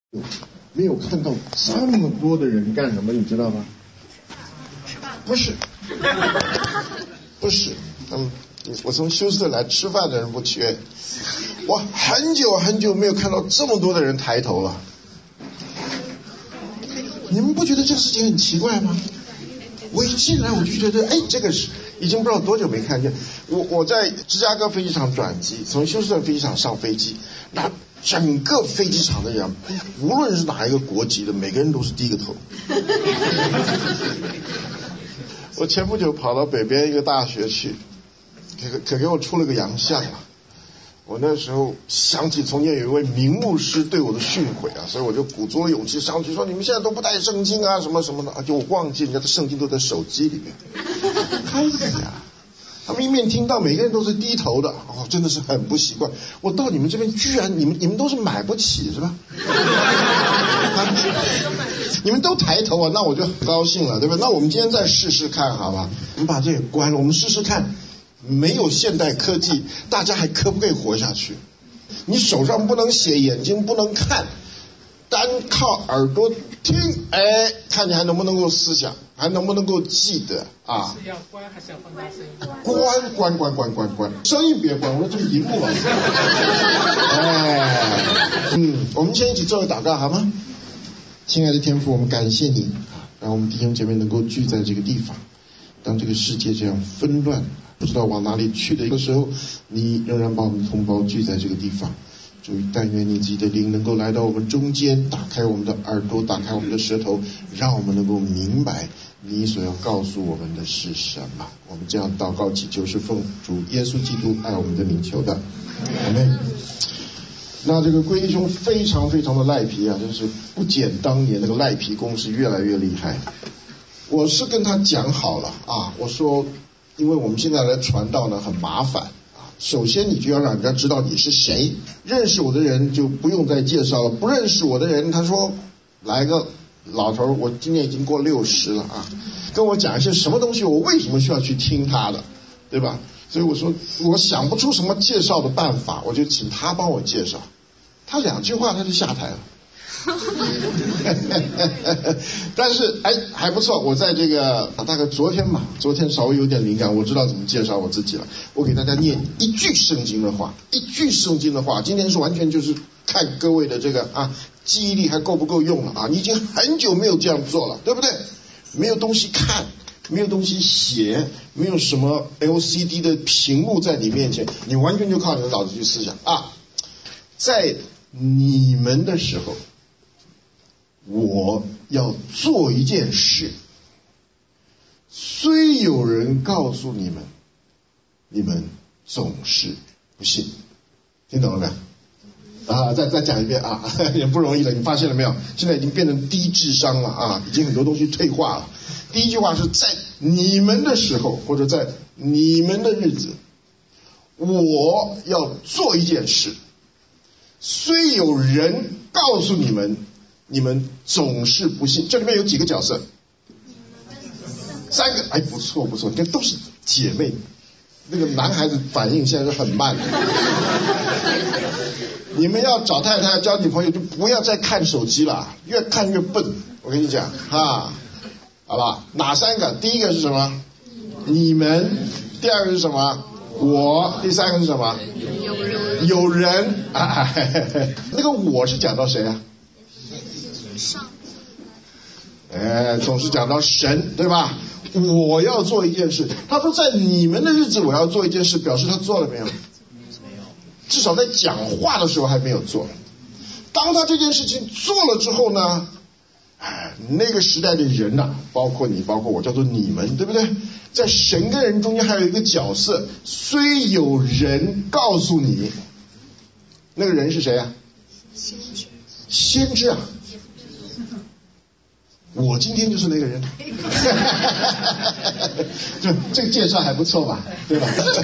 没有看到这么多的人干什么，你知道吗？不是，不是，我从休斯顿来，吃饭的人不缺。我很久很久没有看到这么多的人抬头了。你们不觉得这个事情很奇怪吗？我一进来我就觉得，这个是已经不知道多久没看见。我在芝加哥飞机场转机，从休斯顿飞机场上飞机，那整个飞机场的人，无论是哪一个国籍的，每个人都是低个头。我前不久跑到北边一个大学去，可给我出了个洋相啊！我那时候想起从前有一位名牧师对我的训诲啊，所以我就鼓足了勇气上去说：“你们现在都不带圣经啊，什么什么的。”就我忘记人家的圣经都在手机里面。哎呀，他们一面听到，每个人都是低头的，真的是很不习惯。我到你们这边居然你们都是买不起是吧？你们都抬头啊，那我就很高兴了，对吧？那我们今天再试试看，好吧？我们把这个关了，我们试试看。没有现代科技，大家还可不可以活下去？你手上不能写，眼睛不能看，单靠耳朵听，看你还能不能够思想，还能不能够记得啊？ 是要关还是要放大声音？ 关，声音别关，我这个荧幕了。我们先一起做个祷告好吗？亲爱的天父，我们感谢你，让我们弟兄姐妹能够聚在这个地方。当这个世界这样纷乱，不知道往哪里去的一个时候，你仍然把我们同胞聚在这个地方。主，但愿你自己的灵能够来到我们中间，打开我们的耳朵，打开我们的舌头，让我们能够明白你所要告诉我们的是什么。我们这样祷告祈求是奉主耶稣基督爱我们的名求的，阿们。那这个龟弟兄非常非常的赖皮啊，真是不减当年那个赖皮攻势越来越厉害。我是跟他讲好了啊，我说因为我们现在来传道呢很麻烦啊，首先你就要让人家知道你是谁，认识我的人就不用再介绍了，不认识我的人他说来个老头，我今年已经过60了啊，跟我讲一些什么东西，我为什么需要去听他的，对吧？所以我说我想不出什么介绍的办法，我就请他帮我介绍，他2句话他就下台了。但是还不错，我在这个大概昨天稍微有点灵感，我知道怎么介绍我自己了。我给大家念一句圣经的话，今天是完全就是看各位的这个记忆力还够不够用了啊？你已经很久没有这样做了，对不对？没有东西看，没有东西写，没有什么 LCD 的屏幕在你面前，你完全就靠你的脑子去思想啊。在你们的时候，我要做一件事，虽有人告诉你们，你们总是不信。听懂了没有？再讲一遍啊，也不容易了，你发现了没有？现在已经变成低智商了啊，已经很多东西退化了。第一句话是在你们的时候，或者在你们的日子，我要做一件事，虽有人告诉你们，你们总是不信。这里面有几个角色？3个。不错，你看都是姐妹。那个男孩子反应现在是很慢的。你们要找太太交女朋友就不要再看手机了，越看越笨，我跟你讲好吧？哪3个？第一个是什么？你们。第二个是什么？我。第3个是什么？有人。那个我是讲到谁啊？总是讲到神，对吧？我要做一件事，他说在你们的日子我要做一件事，表示他做了没有？至少在讲话的时候还没有做。当他这件事情做了之后呢，那个时代的人呐，包括你包括我，叫做你们，对不对？在神跟人中间还有一个角色，虽有人告诉你，那个人是谁啊？先知啊。我今天就是那个人。这个介绍还不错吧，对吧？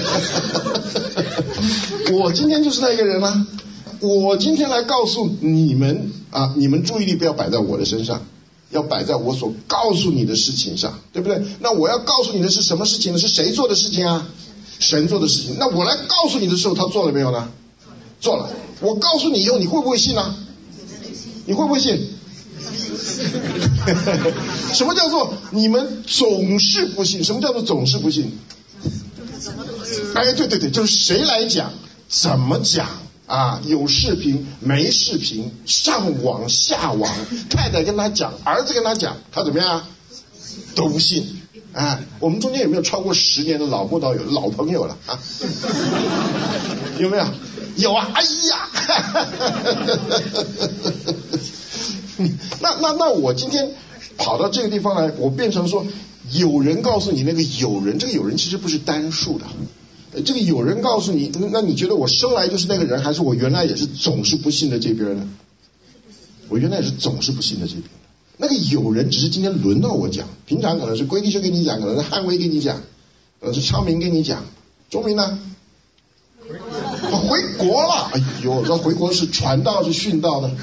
我今天就是那个人啊。我今天来告诉你们啊，你们注意力不要摆在我的身上，要摆在我所告诉你的事情上，对不对？那我要告诉你的是什么事情呢？是谁做的事情啊？神做的事情。那我来告诉你的时候，他做了没有呢？做了。我告诉你以后，你会不会信呢？ 你会不会信？什么叫做你们总是不信？什么叫做总是不信？哎，对，就是谁来讲，怎么讲啊？有视频没视频，上网下网，太太跟他讲，儿子跟他讲，他怎么样啊？都不信。哎，我们中间有没有超过10年的老朋友了啊？有没有？有啊！哎呀，那我今天跑到这个地方来，我变成说，有人告诉你那个有人，这个有人其实不是单数的。这个有人告诉你，那你觉得我生来就是那个人，还是我原来也是总是不信的这边呢？我原来也是总是不信的这边。那个有人只是今天轮到我讲，平常可能是龟弟兄跟你讲，可能是汉威跟你讲，可能是昌明跟你讲。钟明呢？回国了。哎呦，这回国是传道是殉道的。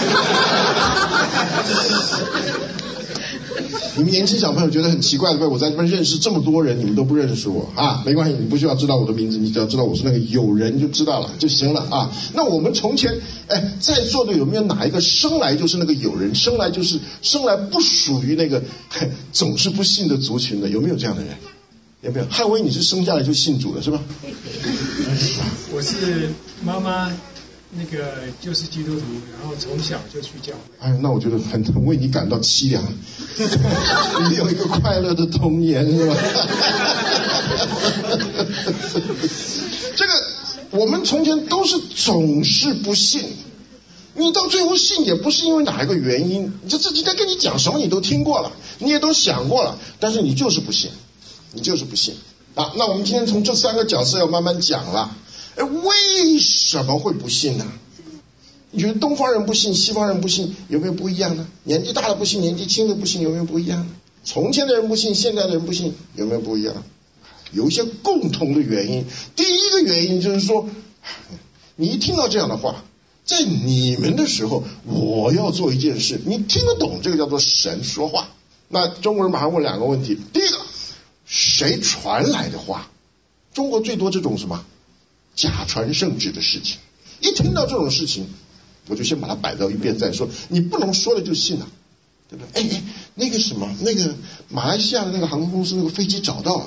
你们年轻小朋友觉得很奇怪的，我在这边认识这么多人，你们都不认识我啊？没关系，你不需要知道我的名字，你只要知道我是那个有人就知道了就行了啊。那我们从前在座的有没有哪一个生来就是那个有人，生来不属于那个总是不信的族群的？有没有这样的人？有没有？汉威，你是生下来就信主了是吧？ 我是妈妈那个就是基督徒，然后从小就去教会。 哎，那我觉得很为你感到凄凉。你有一个快乐的童年是吧？这个我们从前都是总是不信，你到最后信也不是因为哪一个原因，这今天跟你讲什么你都听过了，你也都想过了，但是你就是不信，啊。那我们今天从这3个角色要慢慢讲了。为什么会不信呢？你觉得东方人不信，西方人不信，有没有不一样呢？年纪大的不信，年纪轻的不信，有没有不一样呢？从前的人不信，现在的人不信，有没有不一样？有一些共同的原因。第一个原因就是说，你一听到这样的话，在你们的时候，我要做一件事，你听得懂这个叫做神说话。那中国人马上问2个问题。第一个，谁传来的话？中国最多这种什么假传圣旨的事情，一听到这种事情，我就先把它摆到一边再说，你不能说了就信了，对不对？那个什么，那个马来西亚的那个航空公司那个飞机找到了，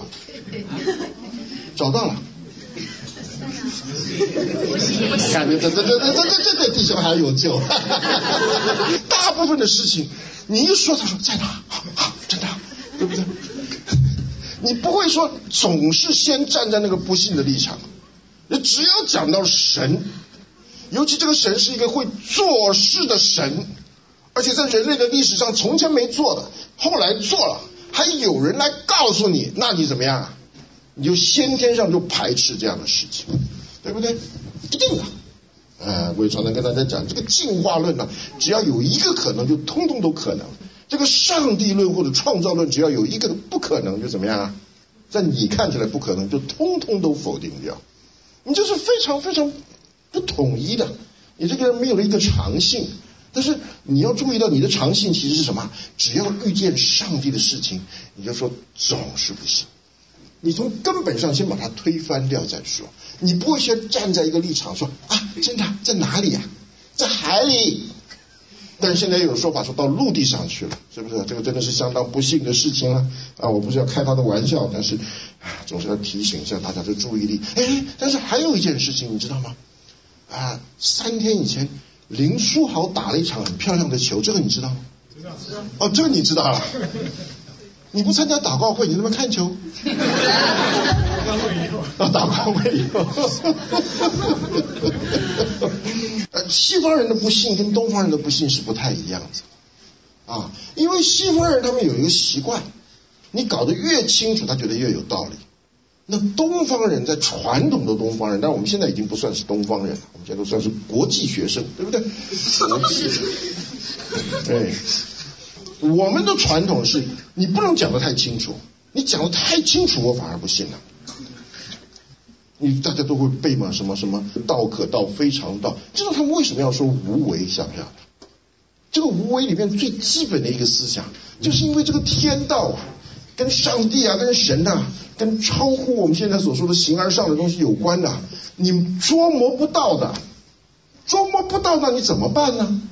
看这弟兄还有救。大部分的事情你一说他说在哪，好真的，对不对？你不会说总是先站在那个不信的立场，只要讲到神，尤其这个神是一个会做事的神，而且在人类的历史上从前没做的，后来做了，还有人来告诉你，那你怎么样啊？你就先天上就排斥这样的事情，对不对？一定的。我也常常跟大家讲，这个进化论呢，只要有一个可能，就通通都可能。这个上帝论或者创造论，只要有一个不可能，就怎么样啊？在你看起来不可能，就通通都否定掉。你这是非常非常不统一的，你这个人没有了一个常性。但是你要注意到，你的常性其实是什么？只要遇见上帝的事情，你就说总是不行。你从根本上先把它推翻掉再说。你不会先站在一个立场说啊，真的在哪里啊？在海里。但是现在有说法说到陆地上去了，是不是？这个真的是相当不幸的事情了啊！我不是要开他的玩笑，但是总是要提醒一下大家的注意力。但是还有一件事情你知道吗？3天以前林书豪打了一场很漂亮的球，这个你知道吗？ 知道。 哦，这个你知道了。你不参加祷告会，你怎么看球？祷告会以后。西方人的不信跟东方人的不信是不太一样的因为西方人他们有一个习惯，你搞得越清楚，他觉得越有道理。那东方人在传统的东方人，但我们现在已经不算是东方人了，我们现在都算是国际学生，对不对？国际学生，对。我们的传统是你不能讲得太清楚，你讲得太清楚我反而不信了。大家都会背嘛，什么什么道可道非常道，知道他们为什么要说无为？想不想？这个无为里面最基本的一个思想，就是因为这个天道跟上帝跟神跟超乎我们现在所说的形而上的东西有关的，你捉摸不到的，你怎么办呢？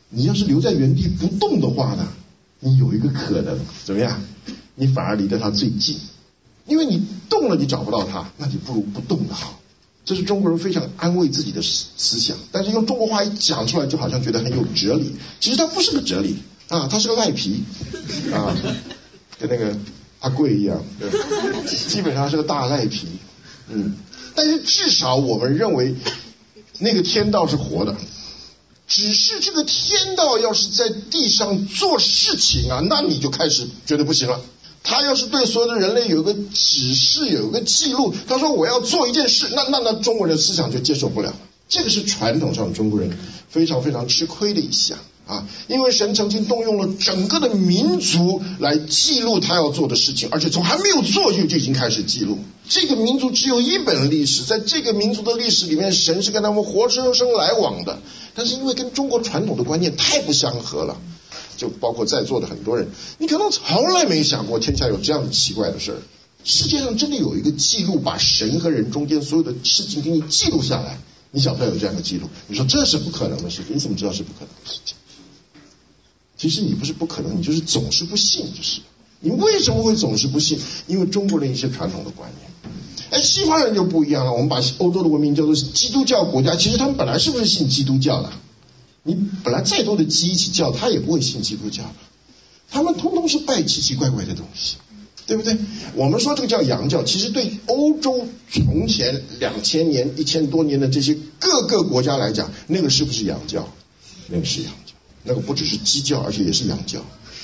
你要是留在原地不动的话呢，你有一个可能怎么样？你反而离得他最近，因为你动了你找不到他，那你不如不动的好。这是中国人非常安慰自己的思想，但是用中国话一讲出来，就好像觉得很有哲理。其实它不是个哲理啊，它是个赖皮啊，跟那个阿贵一样，对，基本上是个大赖皮。但是至少我们认为那个天道是活的，只是这个天道要是在地上做事情啊，那你就开始觉得不行了。他要是对所有的人类有一个指示，有一个记录，他说我要做一件事，那中国人的思想就接受不了。这个是传统上中国人非常非常吃亏的一项啊，因为神曾经动用了整个的民族来记录他要做的事情，而且从还没有做就已经开始记录。这个民族只有一本历史，在这个民族的历史里面，神是跟他们活生生来往的，但是因为跟中国传统的观念太不相合了，就包括在座的很多人，你可能从来没想过天下有这样的奇怪的事儿。世界上真的有一个记录，把神和人中间所有的事情给你记录下来，你想不想有这样的记录？你说这是不可能的事情，你怎么知道是不可能的事情？其实你不是不可能，你就是总是不信，就是。你为什么会总是不信？因为中国人一些传统的观念。西方人就不一样了，我们把欧洲的文明叫做基督教国家，其实他们本来是不是信基督教的？你本来再多的鸡一起叫，他也不会信基督教的，他们通通是拜奇奇怪怪的东西，对不对？我们说这个叫洋教，其实对欧洲从前2000年、1000多年的这些各个国家来讲，那个是不是洋教？那个是洋教，那个不只是鸡教，而且也是洋教。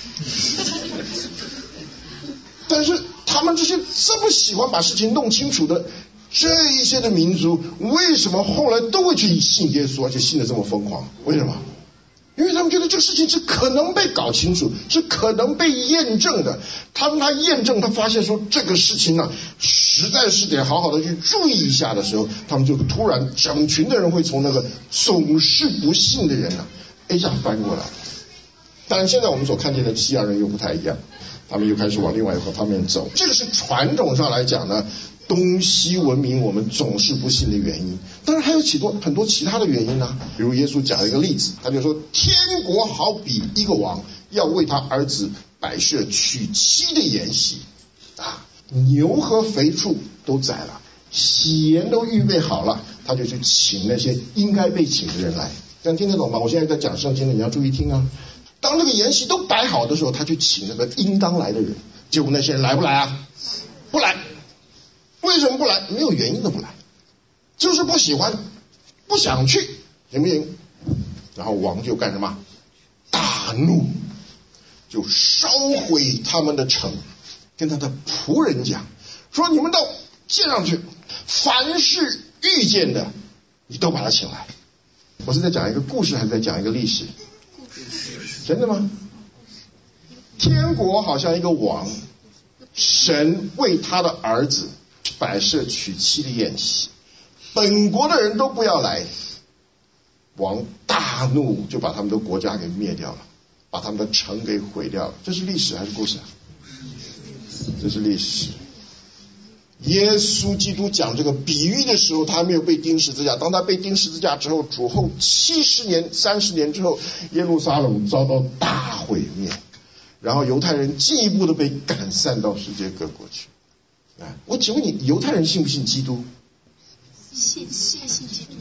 但是他们这些这么喜欢把事情弄清楚的这一些的民族，为什么后来都会去信耶稣，而且信得这么疯狂？为什么？因为他们觉得这个事情是可能被搞清楚，是可能被验证的。他验证，他发现说这个事情呢，实在是得好好的去注意一下的时候，他们就突然整群的人会从那个总是不信的人呢，一下翻过来。但是现在我们所看见的西洋人又不太一样，他们又开始往另外一个方面走。这个是传统上来讲呢，东西文明我们总是不信的原因。当然还有很多其他的原因呢，比如耶稣讲了一个例子，他就说天国好比一个王要为他儿子摆设娶妻的筵席啊，牛和肥畜都宰了，喜筵都预备好了，他就去请那些应该被请的人来。这样听得懂吗？我现在在讲圣经的，你要注意听啊。当那个筵席都摆好的时候，他去请那个应当来的人，结果那些人来不来啊？不来。为什么不来？没有原因的不来，就是不喜欢，不想去，行不行？然后王就干什么？大怒，就烧毁他们的城，跟他的仆人讲说：你们都见上去，凡是遇见的，你都把他请来。我是在讲一个故事，还是在讲一个历史？真的吗？天国好像一个王，神为他的儿子摆设娶妻的宴席，本国的人都不要来，王大怒，就把他们的国家给灭掉了，把他们的城给毁掉了。这是历史还是故事？这是历史。耶稣基督讲这个比喻的时候，他还没有被钉十字架。当他被钉十字架之后，主后70年、30年之后，耶路撒冷遭到大毁灭，然后犹太人进一步的被赶散到世界各国去。我请问你，犹太人信不信基督？ 信基督。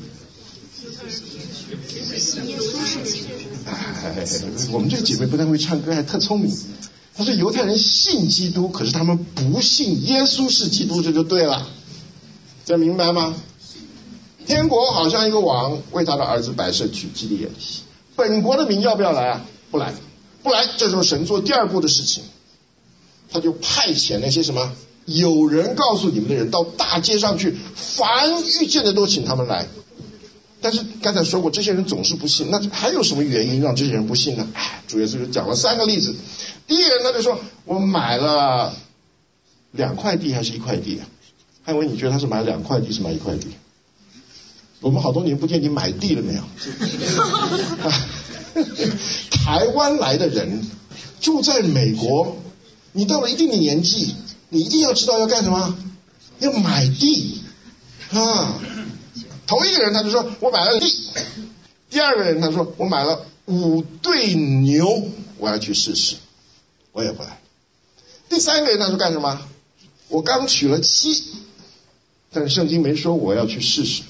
耶稣是基督。 我们这个姐妹不但会唱歌，还特聪明。他说犹太人信基督，可是他们不信耶稣是基督，这就对了。这明白吗？天国好像一个王为他的儿子摆设娶妻的宴席，本国的民要不要来啊？不来，不来。这时候神做第二步的事情，他就派遣那些什么有人告诉你们的人到大街上去，凡遇见的都请他们来。但是刚才说过，这些人总是不信，那还有什么原因让这些人不信呢？主耶稣就讲了3个例子。第一个人他就说，我买了2块地还是1块地啊？汉文，你觉得他是买2块地是买1块地？我们好多年不见你买地了没有？台湾来的人住在美国，你到了一定的年纪，你一定要知道要干什么，要买地啊。头一个人他就说我买了地，第二个人他说我买了 5对牛，我要去试试，我也不来。第3个人他说干什么？我刚娶了妻，但是圣经没说我要去试试。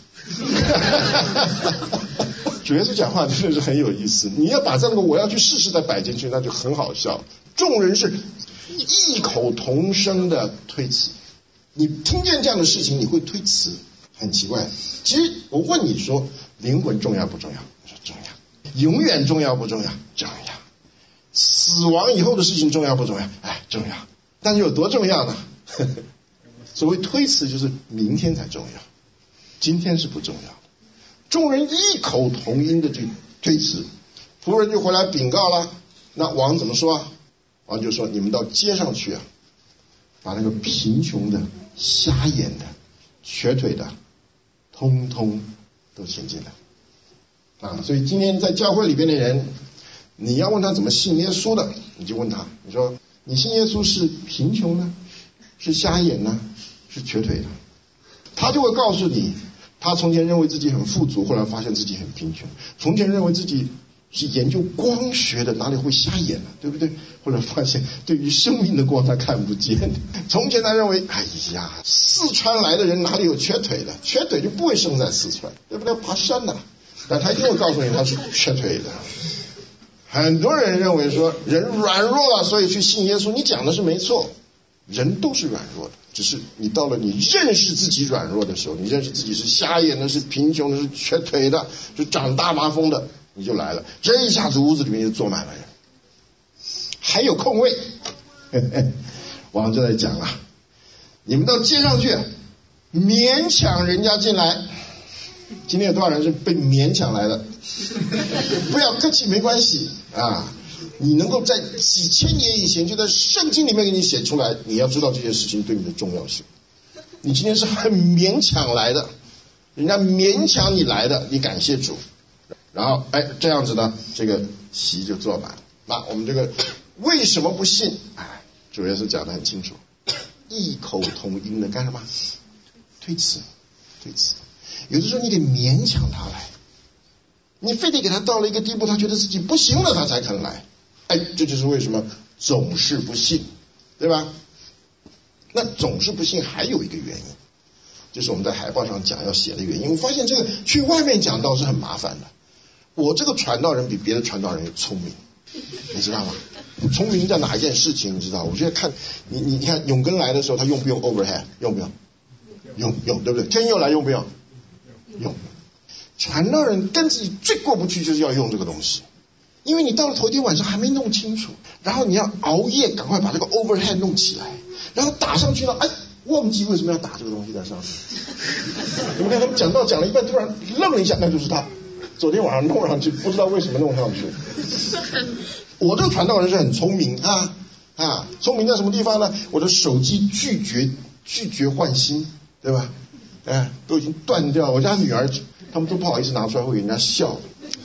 主耶稣讲话真的是很有意思，你要把这个我要去试试再摆进去，那就很好笑。众人是异口同声的推辞。你听见这样的事情你会推辞，很奇怪。其实我问你说，灵魂重要不重要？我说重要。永远重要不重要？重要。死亡以后的事情重要不重要？重要。但是有多重要呢？所谓推辞就是明天才重要，今天是不重要的。众人异口同音的去推辞，仆人就回来禀告了。那王怎么说啊？王就说：你们到街上去啊，把那个贫穷的、瞎眼的、瘸腿的，通通都请进来啊！所以今天在教会里边的人，你要问他怎么信耶稣的，你就问他，你说你信耶稣是贫穷呢，是瞎眼呢，是瘸腿的？他就会告诉你，他从前认为自己很富足，后来发现自己很贫穷；从前认为自己是研究光学的，哪里会瞎眼呢？对不对？后来发现对于生命的光他看不见。从前他认为，四川来的人哪里有瘸腿的？瘸腿就不会生在四川，对不对？爬山的，但他一定会告诉你他是瘸腿的。很多人认为说人软弱了，所以去信耶稣。你讲的是没错，人都是软弱的，只是你到了你认识自己软弱的时候，你认识自己是瞎眼的，是贫穷的，是瘸腿的，是长大麻风的，你就来了。这一下子屋子里面就坐满了人，还有空位。王就在讲了，你们到街上去勉强人家进来。今天有多少人是被勉强来的？不要客气，没关系啊。你能够在几千年以前就在圣经里面给你写出来，你要知道这些事情对你的重要性。你今天是很勉强来的，人家勉强你来的，你感谢主。然后这样子呢，这个席就坐满了。那我们这个为什么不信？主耶稣讲得很清楚，异口同音的干什么？推辞。有的时候你得勉强他来，你非得给他到了一个地步，他觉得自己不行了，他才肯来。这就是为什么总是不信，对吧？那总是不信还有一个原因，就是我们在海报上讲要写的原因。我发现这个去外面讲道是很麻烦的。我这个传道人比别的传道人聪明，你知道吗？聪明在哪一件事情你知道？我觉得看你看永根来的时候，他用不用 overhead？ 用不用？用，对不对？天佑来用不用？用。传道人跟自己最过不去就是要用这个东西，因为你到了头天晚上还没弄清楚，然后你要熬夜赶快把这个 overhead 弄起来，然后打上去了，忘记为什么要打这个东西在上面。你们看他们讲到讲了一半，突然愣了一下，那就是他昨天晚上弄上去，不知道为什么弄上去。我这个传道人是很聪明聪明在什么地方呢？我的手机拒绝换新，对吧？都已经断掉，我家女儿他们都不好意思拿出来，会给人家笑。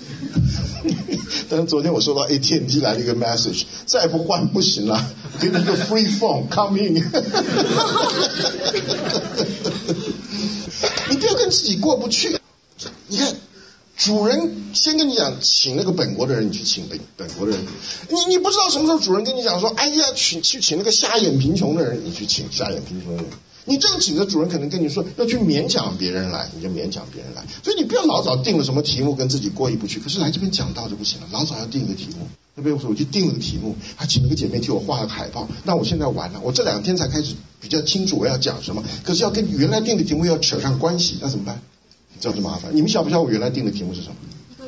但是昨天我收到 AT&T 来了一个 message， 再不换不行了，给你一个 free phone come in。 你不要跟自己过不去。你看主人先跟你讲请那个本国的人，你去请本国的人。你不知道什么时候主人跟你讲说去请那个瞎眼贫穷的人，你去请瞎眼贫穷的人。你正请的主人可能跟你说要去勉强别人来，你就勉强别人来。所以你不要老早定了什么题目跟自己过意不去。可是来这边讲道就不行了，老早要定一个题目。那边我就定了个题目，还请了个姐妹替我画了个海报。那我现在完了，我这2天才开始比较清楚我要讲什么，可是要跟原来定的题目要扯上关系，那怎么办？这样就麻烦。你们晓不晓得我原来定的题目是什么？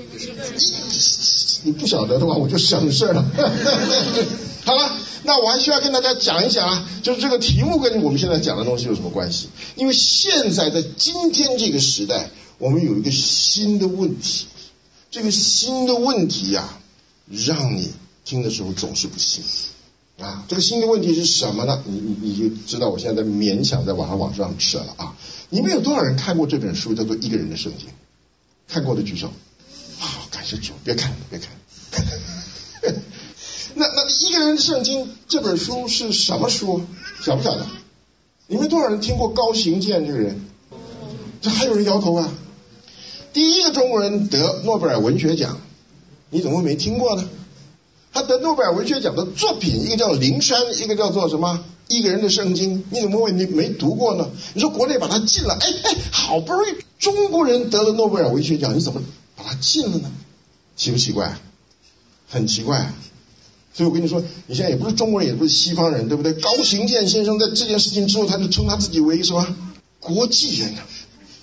你不晓得的话我就省事了。好了，那我还需要跟大家讲一讲就是这个题目跟我们现在讲的东西有什么关系？因为现在在今天这个时代，我们有一个新的问题，这个新的问题让你听的时候总是不信这个新的问题是什么呢？你就知道我现在在勉强在往上扯了你们有多少人看过这本书叫做《一个人的圣经》？看过的举手。感谢主，别看。那一个人的圣经这本书是什么书？晓不晓得？你们多少人听过高行健这个人？这还有人摇头第一个中国人得诺贝尔文学奖， 你怎么会没听过呢？他得诺贝尔文学奖的作品，一个叫《灵山》，一个叫做什么？一个人的圣经，你怎么会你没读过呢？你说国内把它禁了，好不容易中国人得了诺贝尔文学奖，你怎么把它禁了呢？奇不奇怪？很奇怪。所以我跟你说，你现在也不是中国人，也不是西方人，对不对？高行健先生在这件事情之后，他就称他自己为什么国际人啊？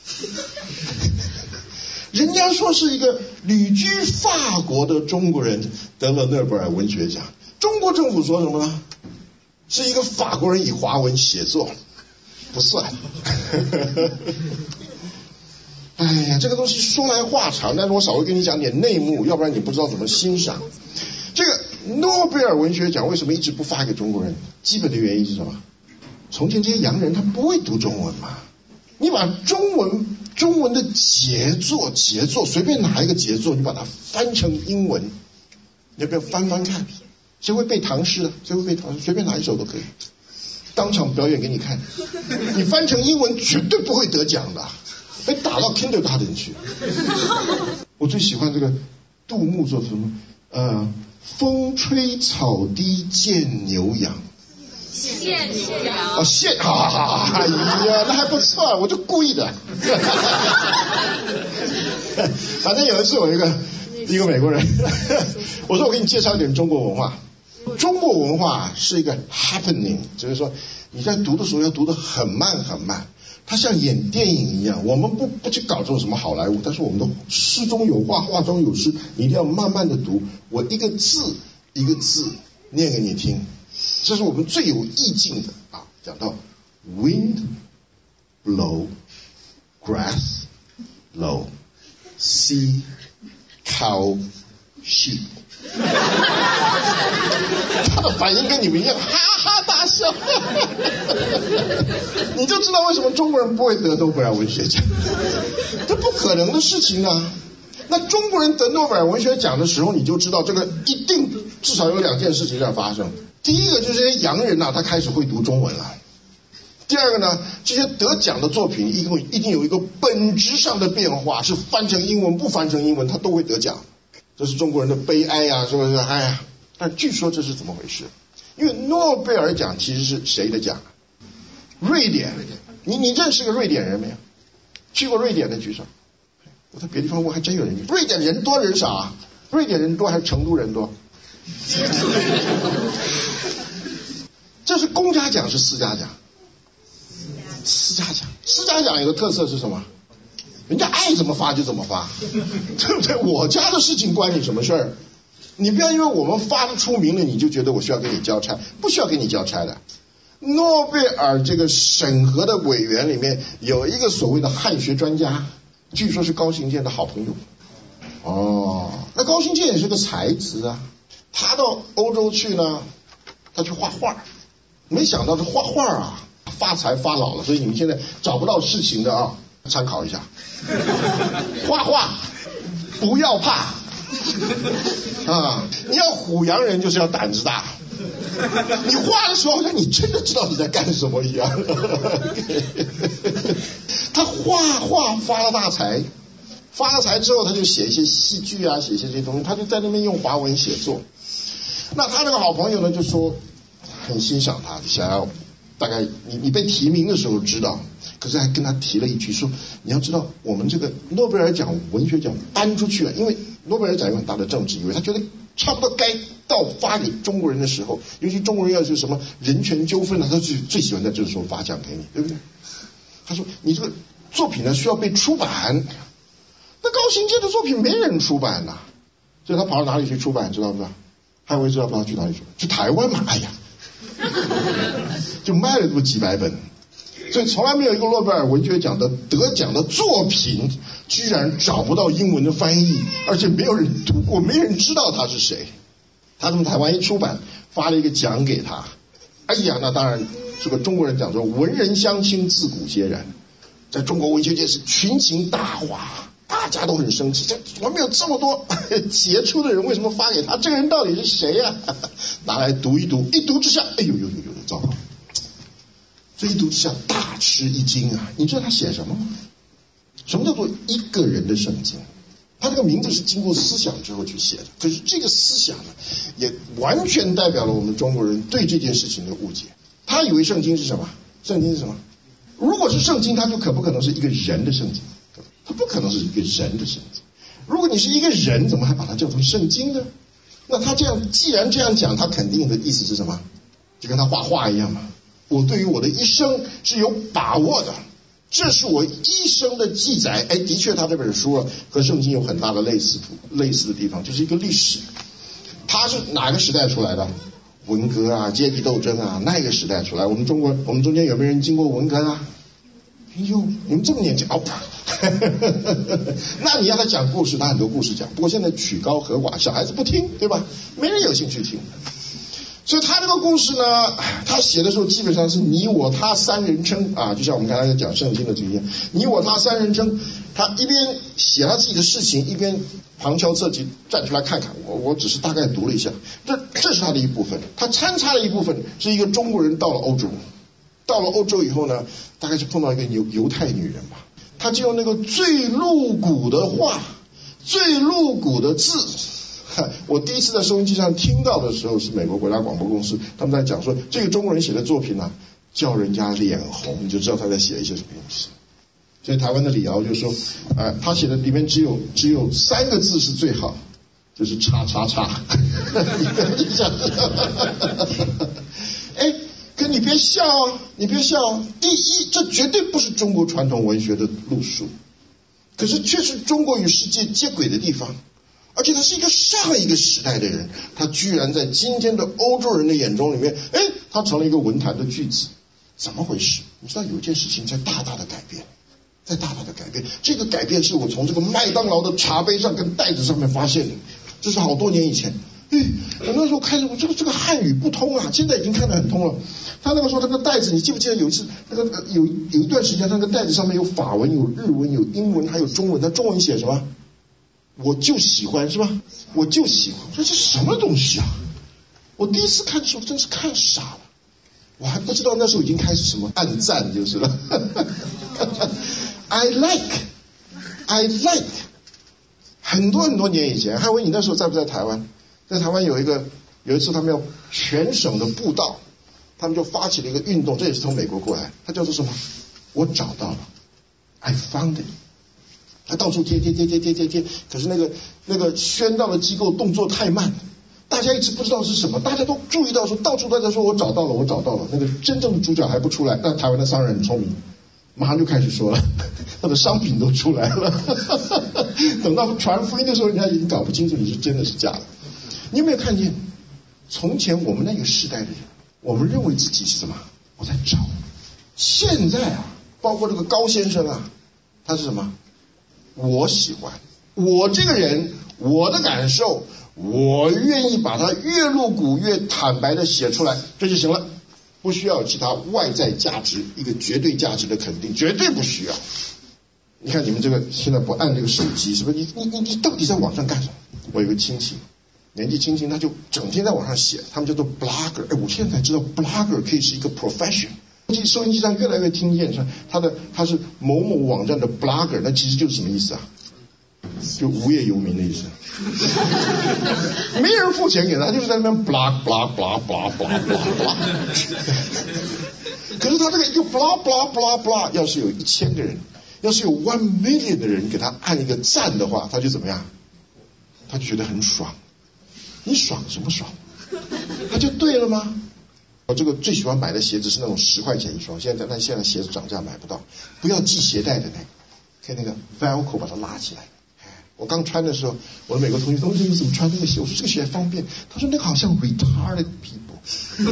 人家说是一个旅居法国的中国人得了诺贝尔文学奖，中国政府说什么呢？是一个法国人以华文写作，不算。哎呀，这个东西说来话长，但是我稍微跟你讲点内幕，要不然你不知道怎么欣赏。这个诺贝尔文学奖为什么一直不发给中国人？基本的原因是什么？从前这些洋人他不会读中文嘛，你把中文的杰作随便哪一个杰作，你把它翻成英文，你要不要翻翻看？谁会背唐诗的？谁会背唐诗？随便哪一首都可以，当场表演给你看。你翻成英文绝对不会得奖的，被打到 kindergarten 去。我最喜欢这个杜牧做什么？风吹草低见牛羊。 见牛羊。 哦，哎呀，那还不错，我就故意的。反正有一次我一个美国人，我说我给你介绍一点中国文化。中国文化是一个 happening， 就是说你在读的时候要读得很慢很慢，它像演电影一样。我们不去搞这种什么好莱坞，但是我们的诗中有画，画中有诗，你一定要慢慢的读，我一个字一个字念给你听，这是我们最有意境的啊。讲到 wind blow grass low sea cow sheep， 他的反应跟你们一样，哈哈大笑。你就知道为什么中国人不会得诺贝尔文学奖，这不可能的事情啊。那中国人得诺贝尔文学奖的时候，你就知道这个一定至少有两件事情要发生。第一个就是这些洋人啊，他开始会读中文了。第二个呢，这些得奖的作品一定有一个本质上的变化，是翻成英文不翻成英文，他都会得奖。这是中国人的悲哀呀，是不是？哎呀，但据说这是怎么回事？因为诺贝尔奖其实是谁的奖？瑞典。你认识个瑞典人没有？去过瑞典的举手。我在别的地方问还真有人。瑞典人多人少啊？瑞典人多还是成都人多？这是公家奖是私家奖？私家奖。私家奖有个特色是什么？人家爱怎么发就怎么发，对不对？我家的事情关你什么事儿？你不要因为我们发的出名了，你就觉得我需要给你交差，不需要给你交差的。诺贝尔这个审核的委员里面有一个所谓的汉学专家，据说是高行健的好朋友。哦，那高行健也是个才子啊，他到欧洲去呢，他去画画，没想到这画画啊发财发老了，所以你们现在找不到事情的啊，参考一下，画画不要怕啊！你要唬洋人就是要胆子大，你画的时候好像你真的知道你在干什么一样。他画画发了大财，发了财之后他就写一些戏剧啊，写一些这些东西，他就在那边用华文写作。那他那个好朋友呢就说很欣赏他，想要大概你被提名的时候知道，可是还跟他提了一句说，你要知道我们这个诺贝尔奖文学奖搬出去了，因为诺贝尔奖有很大的政治意味，他觉得差不多该到发给中国人的时候，尤其中国人要是什么人权纠纷啊，他最喜欢在这个时候发奖给你，对不对？他说你这个作品呢需要被出版，那高行健的作品没人出版呐，所以他跑到哪里去出版，知道不知道？汉威知道不知道去哪里出版？去台湾嘛，哎呀，就卖了这么几百本，所以从来没有一个诺贝尔文学奖的得奖的作品居然找不到英文的翻译，而且没有人读过，没人知道他是谁。他从台湾一出版，发了一个奖给他，哎呀，那当然这个中国人讲说文人相亲自古皆然，在中国文学界是群情大哗，大家都很生气，我们有这么多杰出的人，为什么发给他？这个人到底是谁呀？拿来读一读，一读之下，哎呦，糟糕！这一读之下大吃一惊啊！你知道他写什么吗？什么叫做一个人的圣经？ 他这个名字是经过思想之后去写的，可是这个思想呢，也完全代表了我们中国人对这件事情的误解。他以为圣经是什么？圣经是什么？如果是圣经，它就可不可能是一个人的圣经？它不可能是一个人的圣经。如果你是一个人，怎么还把它叫成圣经呢？那他这样，既然这样讲，他肯定的意思是什么？就跟他画画一样嘛。我对于我的一生是有把握的，这是我一生的记载。哎，的确，他这本书和圣经有很大的类似的地方，就是一个历史。他是哪个时代出来的？文革啊，阶级斗争啊，那个时代出来。我们中间有没有人经过文革啊？哟，你们这么年轻哦。那你让他讲故事，他很多故事讲。不过现在曲高和寡，小孩子不听，对吧？没人有兴趣听。所以他这个故事呢，他写的时候基本上是你我他三人称啊，就像我们刚才讲圣经的这些，你我他三人称。他一边写他自己的事情，一边旁敲侧击站出来看看。我只是大概读了一下，这是他的一部分。他参差的一部分是一个中国人到了欧洲，到了欧洲以后呢，大概是碰到一个犹太女人吧，他就用那个最露骨的话，最露骨的字。我第一次在收音机上听到的时候是美国国家广播公司，他们在讲说这个中国人写的作品啊，叫人家脸红，你就知道他在写一些什么东西。所以台湾的李敖就说，他写的里面只有3个字是最好，就是叉叉叉。哎，可你别笑啊，你别笑啊。第一，这绝对不是中国传统文学的路数，可是却是中国与世界接轨的地方。而且他是一个上一个时代的人，他居然在今天的欧洲人的眼中里面，哎，他成了一个文坛的巨子，怎么回事？你知道有一件事情在大大的改变，这个改变是我从这个麦当劳的茶杯上跟袋子上面发现的，这是好多年以前。我那时候开始，我这个汉语不通啊，现在已经看得很通了。他那个时候那个袋子，你记不记得有一次那个有一段时间，那个袋子上面有法文、有日文、有英文，还有中文。他中文写什么？我就喜欢，是吧？我就喜欢。我说这什么东西啊？我第一次看的时候真是看傻了，我还不知道那时候已经开始什么按赞就是了。I like。很多年以前，汉文，你那时候在不在台湾？在台湾有一次他们要全省的布道，他们就发起了一个运动，这也是从美国过来，它叫做什么？我找到了 ，I found it。他到处贴，可是那个宣道的机构动作太慢，大家一直不知道是什么，大家都注意到说到处都在说我找到了，那个真正的主角还不出来。但台湾的商人很聪明，马上就开始说了，他的商品都出来了。等到传福音的时候，人家已经搞不清楚你是真的是假的。你有没有看见，从前我们那个时代的人，我们认为自己是什么？我在找。现在啊，包括这个高先生啊，他是什么？我喜欢我这个人，我的感受，我愿意把它越露骨越坦白的写出来，这就行了，不需要其他外在价值，一个绝对价值的肯定，绝对不需要。你看你们这个现在不按这个手机，是不是？你到底在网上干什么？我有个亲戚，年纪轻轻，他就整天在网上写，他们叫做 blogger。哎，我现在才知道 blogger 可以是一个 profession。收音机上越来越听见他是某某网站的 blogger， 那其实就是什么意思啊？就无业游民的意思。没人付钱给他，就是在那边 blah blah blah blah blah blah。可是他这个一个 blah blah blah blah， 要是有1000个人，要是有1 million 的人给他按一个赞的话，他就怎么样？他就觉得很爽。你爽什么爽？他就对了吗？我这个最喜欢买的鞋子是那种10块钱一双，现在鞋子涨价买不到，不要系鞋带的那个，可以那个 Velcro 把它拉起来。我刚穿的时候，我的美国同学说你怎么穿这个鞋？我说这个鞋方便。他说那个好像 retarded people。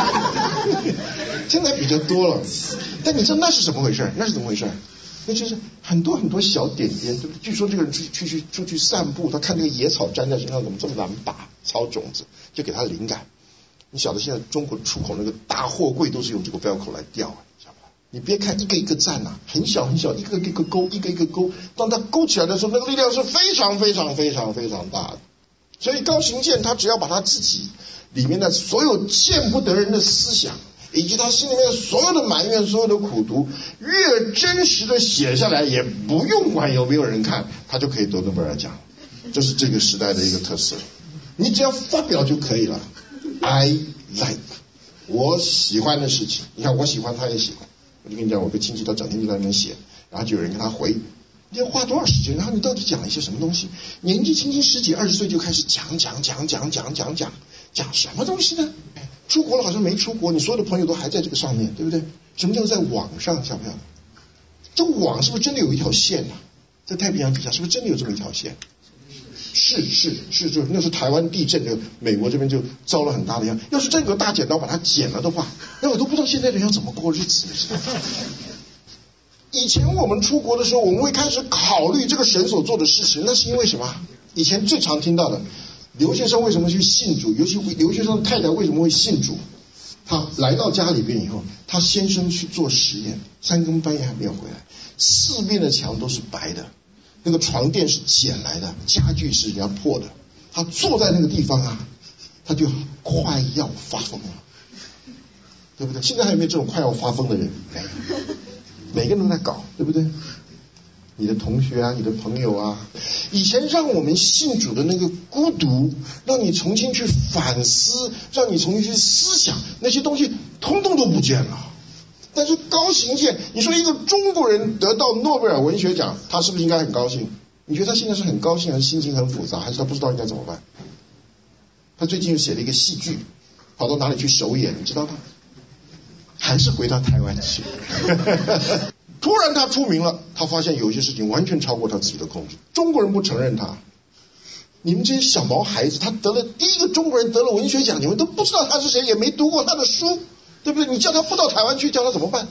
现在比较多了，但你知道那是怎么回事？那就是很多小点点，对不对？据说这个人出去散步，他看那个野草粘在身上怎么这么难拔，草种子就给他灵感。你晓得现在中国出口那个大货柜都是用这个 Velcro 来吊啊，晓得吧？你别看一个一个站啊，很小，一个一个勾，一个一个勾，当它勾起来的时候，那个力量是非常大的。所以高行健他只要把他自己里面的所有见不得人的思想， 以及他心里面所有的埋怨、所有的苦毒，越真实的写下来，也不用管有没有人看，他就可以得诺贝尔奖。这是这个时代的一个特色，你只要发表就可以了。I like， 我喜欢的事情，你看我喜欢，他也喜欢。我就跟你讲，我个亲戚他整天就在那边写，然后就有人跟他回，你要花多少时间？然后你到底讲了一些什么东西？年纪轻轻10几20岁就开始讲什么东西呢？出国了好像没出国，你所有的朋友都还在这个上面，对不对？什么叫做在网上？晓不晓得？这个网是不是真的有一条线啊？在太平洋底下是不是真的有这么一条线？是，就那是台湾地震，就美国这边就遭了很大的殃。要是真有大剪刀把它剪了的话，那我都不知道现在人要怎么过日子。以前我们出国的时候，我们会开始考虑这个神所做的事情，那是因为什么？以前最常听到的，留学生为什么去信主，尤其留学生的太太为什么会信主？他来到家里边以后，他先生去做实验，3更半夜还没有回来，4面的墙都是白的，那个床垫是捡来的，家具是人家破的，他坐在那个地方啊，他就快要发疯了，对不对？现在还有没有这种快要发疯的人？没有，每个人都在搞，对不对？你的同学啊，你的朋友啊，以前让我们信主的那个孤独，让你重新去反思，让你重新去思想，那些东西通通都不见了。但是高行健，你说一个中国人得到诺贝尔文学奖，他是不是应该很高兴？你觉得他现在是很高兴，还是心情很复杂，还是他不知道应该怎么办？他最近又写了一个戏剧，跑到哪里去首演，你知道吗？还是回到台湾去。突然他出名了，他发现有一些事情完全超过他自己的控制。中国人不承认他，你们这些小毛孩子，他得了第一个中国人得了文学奖，你们都不知道他是谁，也没读过他的书，对不对？你叫他不到台湾去，叫他怎么办？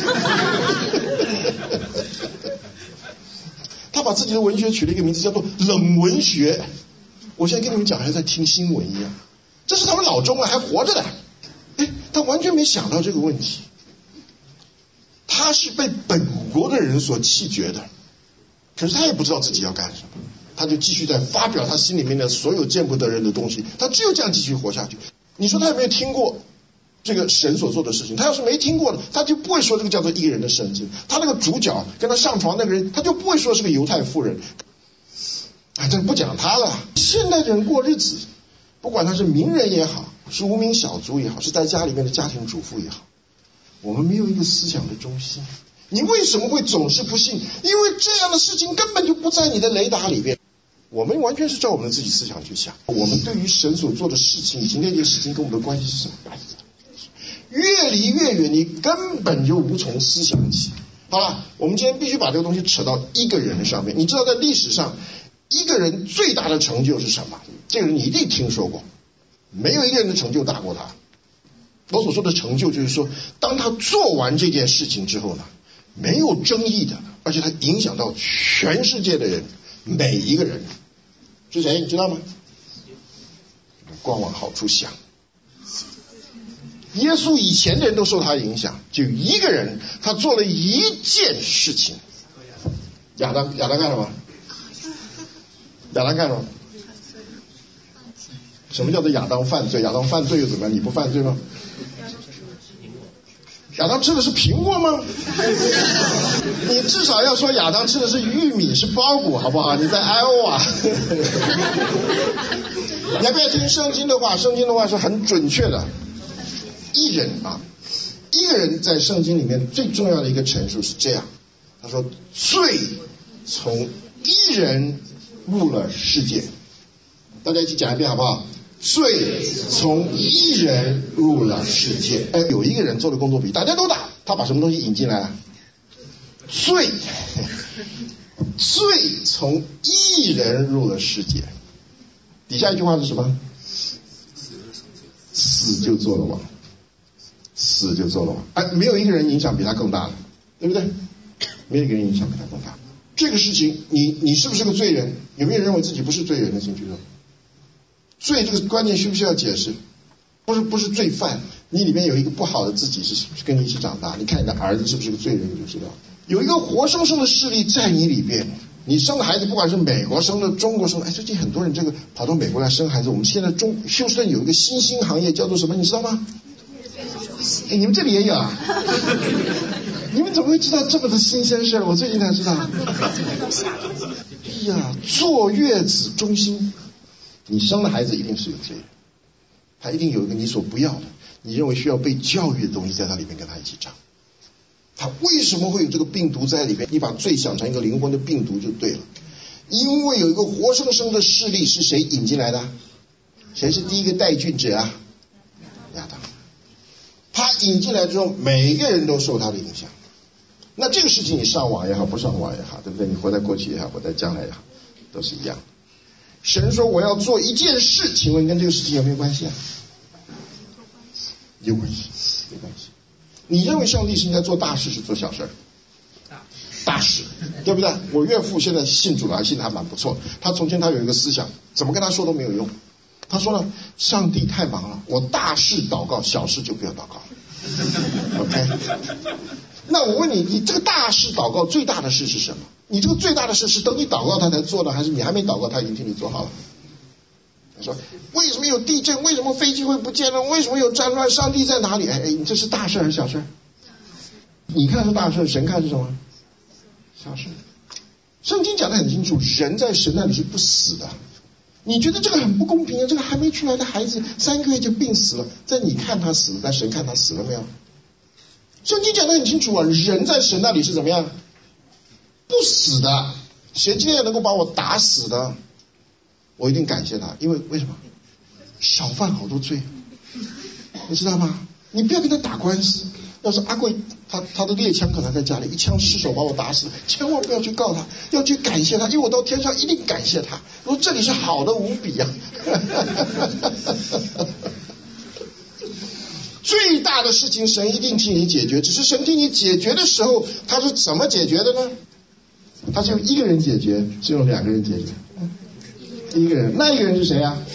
他把自己的文学取了一个名字叫做冷文学。我现在跟你们讲，还在听新闻一样，这是他们老中啊，还活着的。他完全没想到这个问题。他是被本国的人所弃绝的，可是他也不知道自己要干什么，他就继续在发表他心里面的所有见不得人的东西，他只有这样继续活下去。你说他有没有听过这个神所做的事情？他要是没听过的，他就不会说这个叫做一个人的圣经。他那个主角跟他上床那个人，他就不会说是个犹太妇人。这不讲他了。现代人过日子，不管他是名人也好，是无名小卒也好，是在家里面的家庭主妇也好，我们没有一个思想的中心。你为什么会总是不信？因为这样的事情根本就不在你的雷达里面。我们完全是照我们自己思想去想，我们对于神所做的事情以及那件事情跟我们的关系是什么？越离越远，你根本就无从思想起。好了，我们今天必须把这个东西扯到一个人上面。你知道在历史上一个人最大的成就是什么？这个人你一定听说过，没有一个人的成就大过他。我所说的成就就是说，当他做完这件事情之后呢，没有争议的，而且他影响到全世界的人，每一个人是谁你知道吗？光往好处想，耶稣以前的人都受他影响，就一个人他做了一件事情。亚当干什么？亚当干什么？什么叫做亚当犯罪？亚当犯罪又怎么样？你不犯罪吗？亚当吃的是苹果吗？你至少要说亚当吃的是玉米，是包谷，好不好？你在挨欧啊！你要不要听圣经的话？圣经的话是很准确的。一人啊，一个人在圣经里面最重要的一个陈述是这样，他说罪从一人入了世界。大家一起讲一遍好不好？罪从一人入了世界。有一个人做的工作比大家都大，他把什么东西引进来了？罪从一人入了世界。底下一句话是什么？死就做了王，死就做了王。没有一个人影响比他更大的，对不对？没有一个人影响比他更大。这个事情，你是不是个罪人？有没有人认为自己不是罪人的？请举手。罪这个观念需不需要解释？不是罪犯，你里面有一个不好的自己是跟你一起长大。你看你的儿子是不是个罪人，你就知道有一个活生生的势力在你里边。你生的孩子，不管是美国生的、中国生的，最近很多人这个跑到美国来生孩子。我们现在休斯顿有一个新兴行业叫做什么，你知道吗？ 你们这里也有啊？你们怎么会知道这么的新鲜事儿？我最近才知道。哎呀，坐月子中心，你生的孩子一定是有罪人，他一定有一个你所不要的，你认为需要被教育的东西在他里面跟他一起长。他为什么会有这个病毒在里面？你把罪想成一个灵魂的病毒就对了。因为有一个活生生的事例，是谁引进来的？谁是第一个带菌者啊？亚当。他引进来之后，每个人都受他的影响。那这个事情你上网也好，不上网也好，对不对？你活在过去也好，活在将来也好，都是一样。神说我要做一件事，请问跟这个事情有没有关系啊？有关系，有关系。你认为上帝是应该做大事，是做小事？大事，对不对？我岳父现在信主了，信得还蛮不错。他从前他有一个思想，怎么跟他说都没有用。他说呢，上帝太忙了，我大事祷告，小事就不要祷告了。OK， 那我问你，你这个大事祷告最大的事是什么？你这个最大的事是等你祷告他才做的，还是你还没祷告他已经替你做好了？他说为什么有地震？为什么飞机会不见了？为什么有战乱？上帝在哪里？哎，你这是大事还是小事？你看是大事，神看是什么？小事。圣经讲得很清楚，人在神那里是不死的。你觉得这个很不公平啊？这个还没出来的孩子3个月就病死了，在你看他死了，在神看他死了没有？圣经讲得很清楚啊，人在神那里是怎么样？不死的。谁今天能够把我打死的，我一定感谢他，因为为什么？少犯好多罪，你知道吗？你不要跟他打官司。要是阿贵他的猎枪可能在家里，一枪失手把我打死，千万不要去告他，要去感谢他，因为我到天上一定感谢他。我说这里是好的无比啊。最大的事情神一定替你解决，只是神替你解决的时候，他是怎么解决的呢？他是用一个人解决，是用2个人解决。一个人，那一个人是谁啊？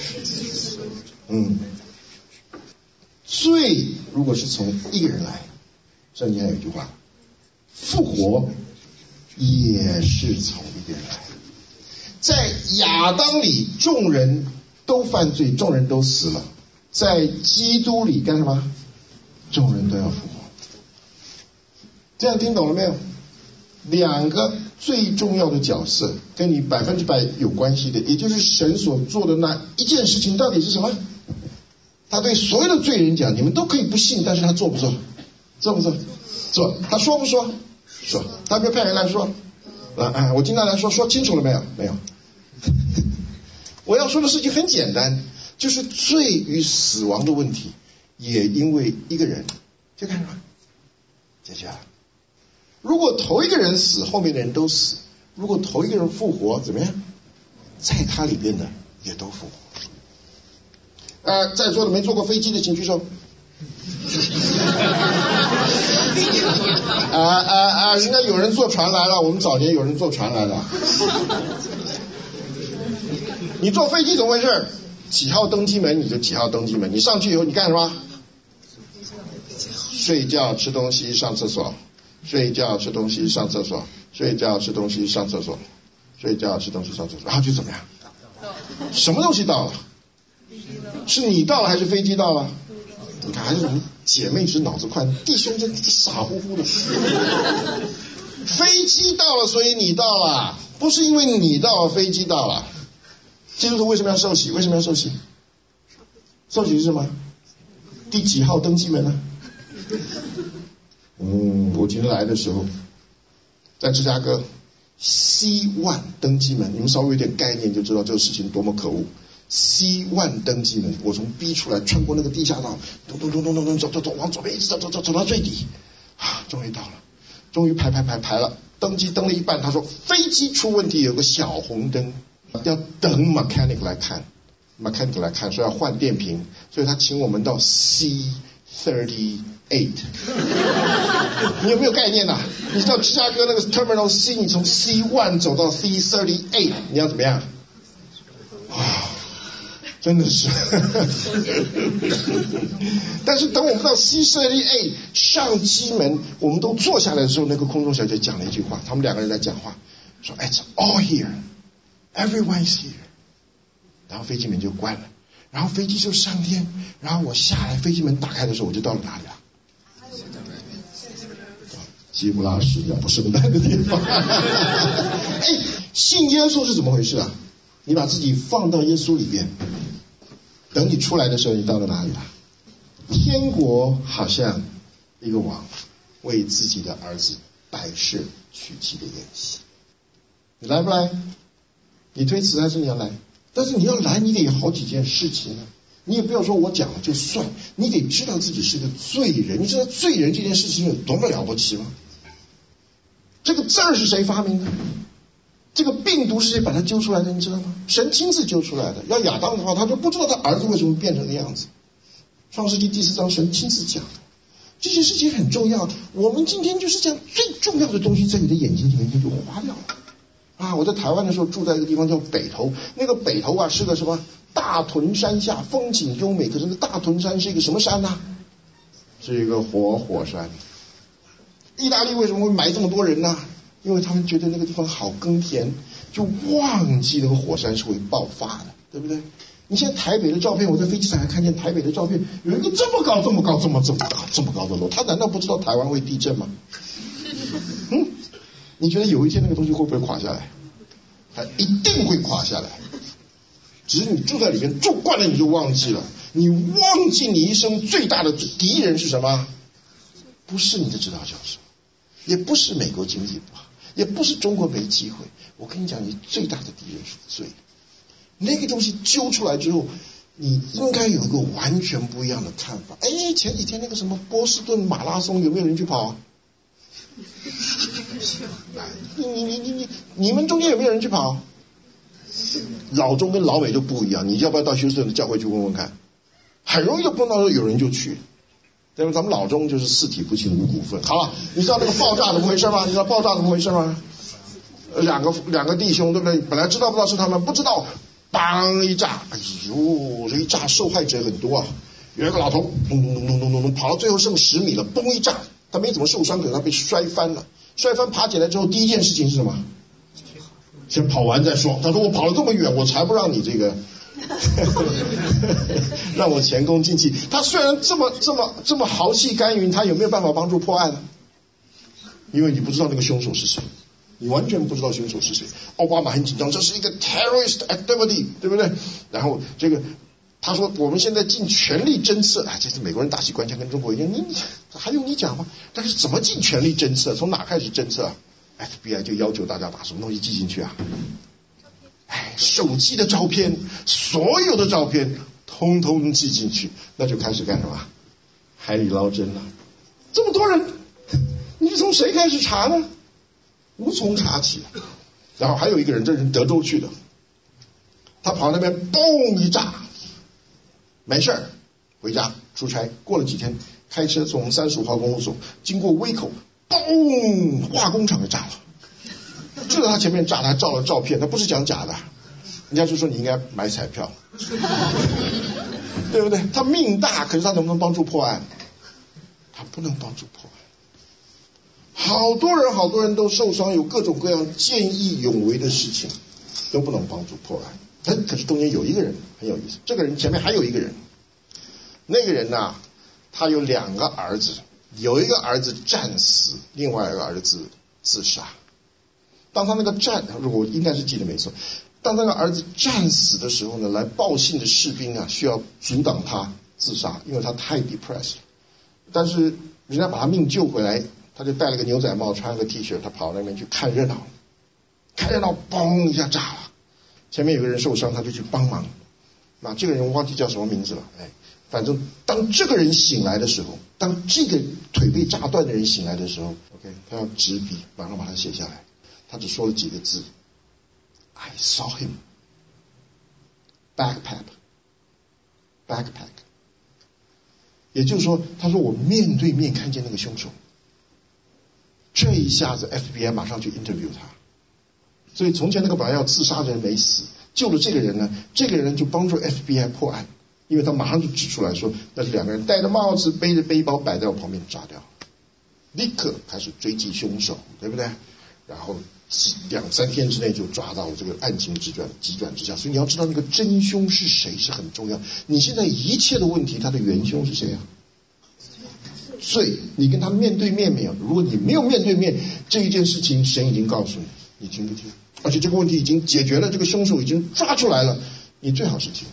罪如果是从一个人来，圣经还有一句话，复活也是从一个人来。在亚当里众人都犯罪，众人都死了，在基督里干什么？众人都要复活。这样听懂了没有？2个最重要的角色跟你100%有关系的，也就是神所做的那一件事情到底是什么？他对所有的罪人讲，你们都可以不信，但是他做不做？做不做？做。他说不说？说。他没有派人来说。我今天来说清楚了没有？没有。我要说的事情很简单，就是罪与死亡的问题，也因为一个人就干什么解决了。如果头一个人死，后面的人都死；如果头一个人复活，怎么样？在他里边的也都复活。在座的没坐过飞机的请举手。应该有人坐船来了，我们早年有人坐船来了。你坐飞机怎么回事？几号登机门你就几号登机门，你上去以后你干什么？睡觉、吃东西、上厕所。睡觉、吃东西、上厕所。睡觉、吃东西、上厕所。睡觉、吃东西、上厕所，然后就怎么样？什么东西到了？是你到了还是飞机到了？你看还是我们姐妹是脑子快，弟兄真傻乎乎的。飞机到了，所以你到了，不是因为你到了飞机到了。基督徒为什么要受洗？为什么要受洗？受洗是什么？第几号登机门呢？我今天来的时候，在芝加哥 C1 登机门，你们稍微有点概念就知道这个事情多么可恶。C1 登机门，我从 B 出来，穿过那个地下道，咚，走，往左边一直走到最底，终于到了，终于排了，登机登了一半，他说飞机出问题，有个小红灯，要等 mechanic 来看，说要换电瓶，所以他请我们到 C38。你有没有概念啊？你到芝加哥那个 Terminal C， 你从 C1 走到 C38， 你要怎么样？真的是。但是等我们到 C38 上机门，我们都坐下来的时候，那个空中小姐讲了一句话，他们2个人在讲话，说 It's all here, everyone's here。 然后飞机门就关了，然后飞机就上天，然后我下来，飞机门打开的时候，我就到了哪里了基布拉什鸟不生蛋的地方。哎，信耶稣是怎么回事啊？你把自己放到耶稣里边，等你出来的时候，你到了哪里了？天国好像一个王为自己的儿子摆设娶妻的宴席，你来不来？你推辞还是你要来？但是你要来，你得有好几件事情啊。你也不要说我讲了就算，你得知道自己是个罪人。你知道罪人这件事情有多么了不起吗？这个字儿是谁发明的？这个病毒是谁把它揪出来的？你知道吗？神亲自揪出来的。要亚当的话，他就不知道他儿子为什么变成那样子。创世纪第4章，神亲自讲的。这些事情很重要。我们今天就是这样，最重要的东西在你的眼睛里面就花掉了。啊，我在台湾的时候住在一个地方叫北投，那个北投啊是个什么大屯山下，风景优美。可是那大屯山是一个什么山呢？是一个活山。意大利为什么会埋这么多人呢？因为他们觉得那个地方好耕田，就忘记那个火山是会爆发的，对不对？你现在台北的照片，我在飞机上还看见台北的照片，有一个这么高的楼，他难道不知道台湾会地震吗？你觉得有一天那个东西会不会垮下来？它一定会垮下来，只是你住在里面住惯了，你就忘记了。你忘记你一生最大的敌人是什么？不是你的指导教授，也不是美国经济不好，也不是中国没机会。我跟你讲，你最大的敌人是罪。那个东西揪出来之后，你应该有一个完全不一样的看法。哎，前几天那个什么波士顿马拉松，有没有人去跑啊？你们中间有没有人去跑？老中跟老美就不一样，你要不要到休斯顿的教会去问问看？很容易就碰到有人就去。对吧？咱们老中就是四体不勤五谷分。好了，你知道那个爆炸怎么回事吗？你知道爆炸怎么回事吗？两个弟兄，对不对？本来知道不知道是他们，不知道，梆一炸，哎呦，这一炸受害者很多啊。有一个老头，咚，跑到最后剩10米了，嘣一炸，他没怎么受伤，可是他被摔翻了。摔翻爬起来之后，第一件事情是什么？先跑完再说。他说我跑了这么远，我才不让你这个让我前功尽弃。他虽然这么豪气干云，他有没有办法帮助破案呢？因为你不知道那个凶手是谁，你完全不知道凶手是谁。奥巴马很紧张，这是一个 terrorist activity， 对不对？然后这个他说我们现在尽全力侦测，这是美国人大器官腔，跟中国一样。你还用你讲吗？但是怎么尽全力侦测？从哪开始侦测啊？ FBI 就要求大家把什么东西寄进去啊？手机的照片，所有的照片通通寄进去，那就开始干什么？海里捞针了。这么多人，你是从谁开始查呢？无从查起。然后还有一个人，这人德州去的，他跑那边嘣一炸，没事儿，回家出差。过了几天，开车从35号公路走，经过威口，嘣，化工厂就炸了。就在他前面炸，他还照了照片，他不是讲假的，人家就说你应该买彩票，对不对？他命大，可是他能不能帮助破案？他不能帮助破案。好多人都受伤，有各种各样见义勇为的事情，都不能帮助破案。可是中间有一个人很有意思，这个人前面还有一个人，那个人呢，他有2个儿子，有一个儿子战死，另外一个儿子自杀。当他那个我应该是记得没错，当那个儿子战死的时候呢，来报信的士兵啊，需要阻挡他自杀，因为他太 depressed 了。但是人家把他命救回来，他就戴了个牛仔帽，穿了个 T 恤，他跑到那边去看热闹，嘣一下炸了，前面有个人受伤，他就去帮忙。那这个人我忘记叫什么名字了，反正当这个人醒来的时候，当这个腿被炸断的人醒来的时候 ，OK， 他要执笔，马上把它写下来。他只说了几个字 ：I saw him backpack。也就是说，他说我面对面看见那个凶手。这一下子 FBI 马上去 interview 他。所以从前那个本来要自杀的人没死，救了这个人呢，这个人就帮助 FBI 破案，因为他马上就指出来说，那是2个人戴着帽子，背着背包摆在我旁边炸掉，立刻开始追击凶手，对不对？然后2-3天之内就抓到这个案情急转直下。所以你要知道那个真凶是谁是很重要。你现在一切的问题，它的元凶是谁啊？ 罪，你跟他面对面没有？如果你没有面对面，这一件事情神已经告诉你，你听不听？而且这个问题已经解决了，这个凶手已经抓出来了，你最好是听，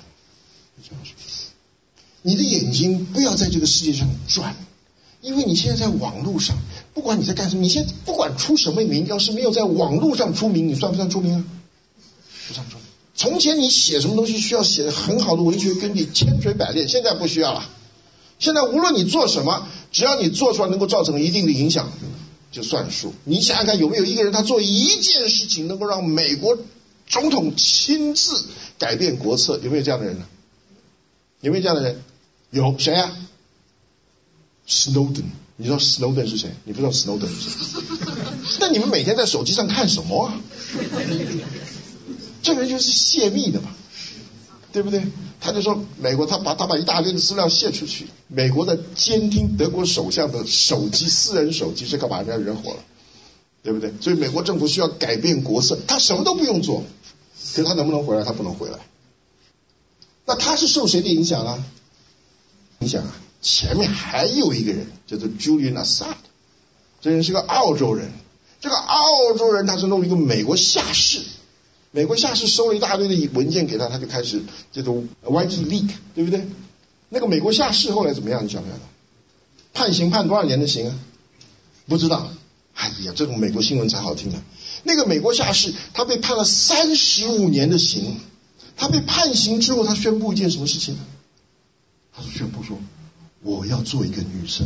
你的眼睛不要在这个世界上转，因为你现在在网络上，不管你在干什么，你现在不管出什么名，要是没有在网络上出名，你算不算出名啊？不算出名。从前你写什么东西需要写得很好的文学根据，千锤百炼，现在不需要了。现在无论你做什么，只要你做出来能够造成一定的影响，就算数。你想想看，有没有一个人他做一件事情能够让美国总统亲自改变国策？有没有这样的人呢？有没有这样的人？有，谁啊？ Snowden， 你知道 Snowden 是谁？你不知道 Snowden 是谁？那你们每天在手机上看什么啊？这个人就是泄密的嘛，对不对？他就说美国他把一大堆的资料泄出去，美国的监听德国首相的手机，私人手机，这干嘛让人火了，对不对？所以美国政府需要改变国策，他什么都不用做，可是他能不能回来？他不能回来。那他是受谁的影响啊？影响啊！前面还有一个人叫做 Julian Assange， 这人是个澳洲人。这个澳洲人他是弄一个美国下士，美国下士收了一大堆的文件给他，他就开始这种 WikiLeaks， 对不对？那个美国下士后来怎么样？你晓不晓得？判刑判多少年的刑啊？不知道。哎呀，这种美国新闻才好听啊！那个美国下士他被判了35年的刑，他被判刑之后，他宣布一件什么事情呢？他宣布说：“我要做一个女生。”